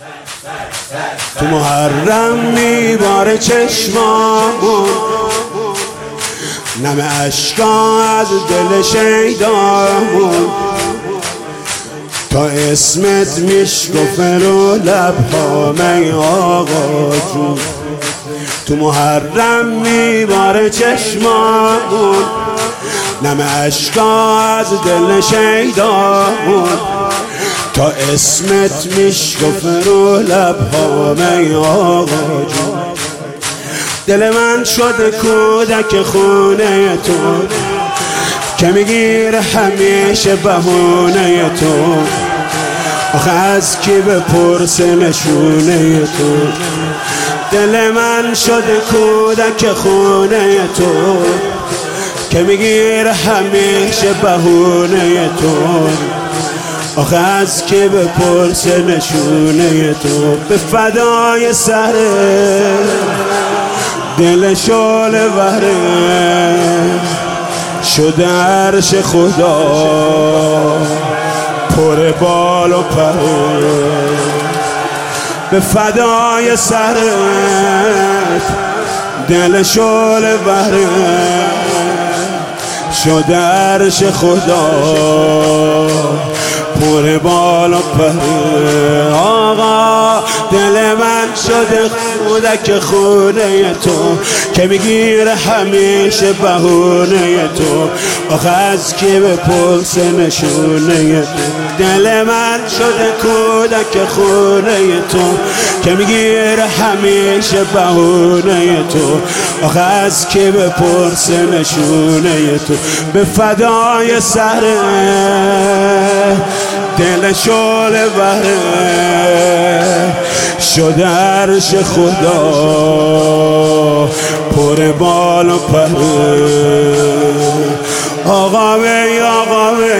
تو محرم میباره چشمامون، نم اشکا از دل شیدامون، تا اسمت میشکفه رو لبهامه آقا جون. تو محرم میباره چشمامون، نم اشکا از دل شیدامون، تا اسمت میشکفه رو لبهامه آقا جون. دل من شده کودک خونه تو، که میگیره همیشه بهونه تو. آخه از کی بپرسه نشونه تو؟ دل من شده کودک خونه تو، که میگیره همیشه بهونه تو. آخه از کی بپرسه نشونه تو؟ به فدای سر دل شعله وره شده عرش خدا پر بال و پره. به فدای سرت دل شعله وره شده عرش خدا پر بال و پره. آقا دل من شده کودک خونه تو، که میگیره همیشه بهونه تو. آخه از کی بپرسه نشونه تو؟ دل من شده کودک خونه تو، که میگیره همیشه بهونه تو. آخه از کی بپرسه نشونه تو؟ به فدای سر دل شعله وره شده عرش خدا پر بال و پره. آقا می آقا می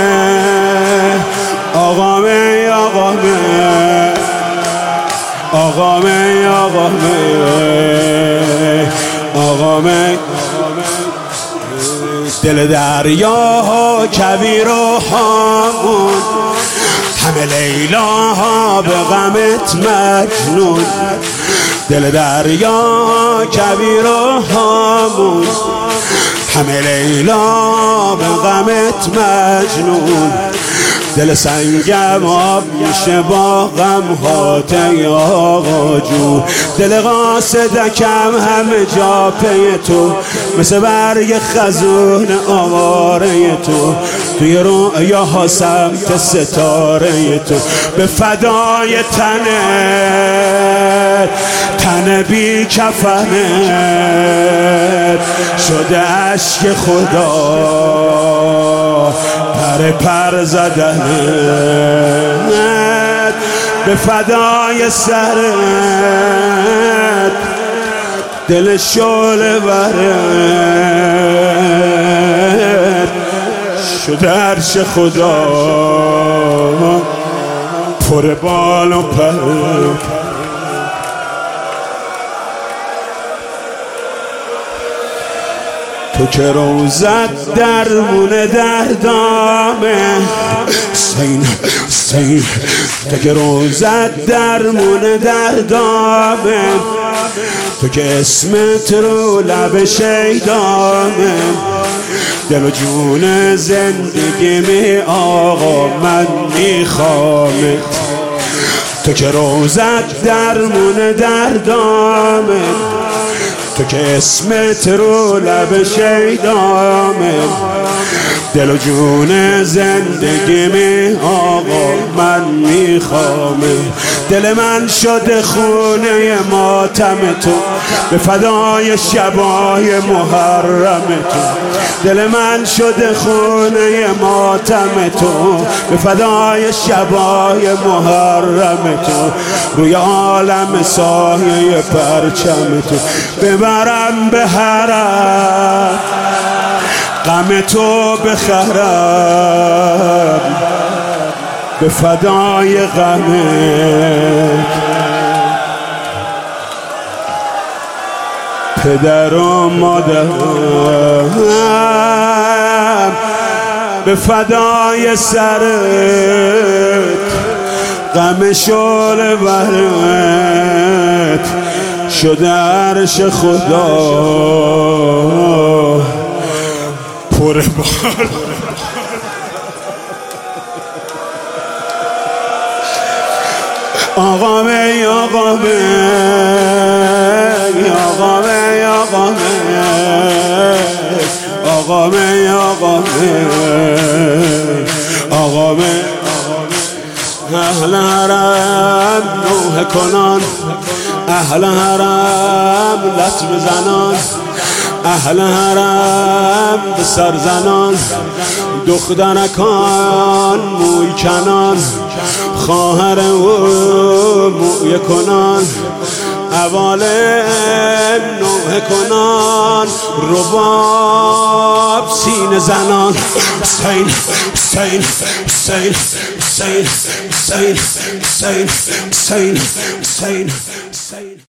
آقا می آقا می آقا می آقا می آقا می. دل دریا کویر و هامون، همه لیلاها به غمت مجنون. دل دریا کویر و هامون، همه لیلا به غمت مجنون. دل سنگم آب میشه با غم هات آقا جو. دل قاصدکم همه جا پی تو، مثل برگ خزون آواره تو. توی رویاها سمت ستاره تو. به فدای تن بی کفنت شده اشک خدا پر زدنت. به فدای سرت دل شعله وره شده عرش خدا پر بال و پر. تو که روزت درمون دردامه سین تو که روزت درمون دردامه، تو که اسمت رو لب شیدامه. دل و جون زندگی می آقا من میخوامت. تو که روزت درمون دردامه، تو که اسمت رو لب شیدامه. دل و جون زندگی می آقا من میخوامه. دل من شده خونه ماتم تو، به فدای شبای محرم تو. دل من شده خونه ماتم تو، به فدای شبای محرم تو. روی عالم سایه پرچم تو ببرم به حرم، غم تو بخرم به فدای غمت. پدر و مادرم به فدای سرت غم شعله برت شده عرش خدا پر بار. آقا می آقا می آقا می آقا می آقا می آقا می آقا می اهل حرم نوحه کنان، اهل حرم لطم زنان، اهل حرم به سر زنان، دخترکان موی کنان، خواهر او موی کنان، عوالم نوحه کنان، رباب سینه زنان. حسین حسین حسین حسین حسین حسین حسین حسین حسین.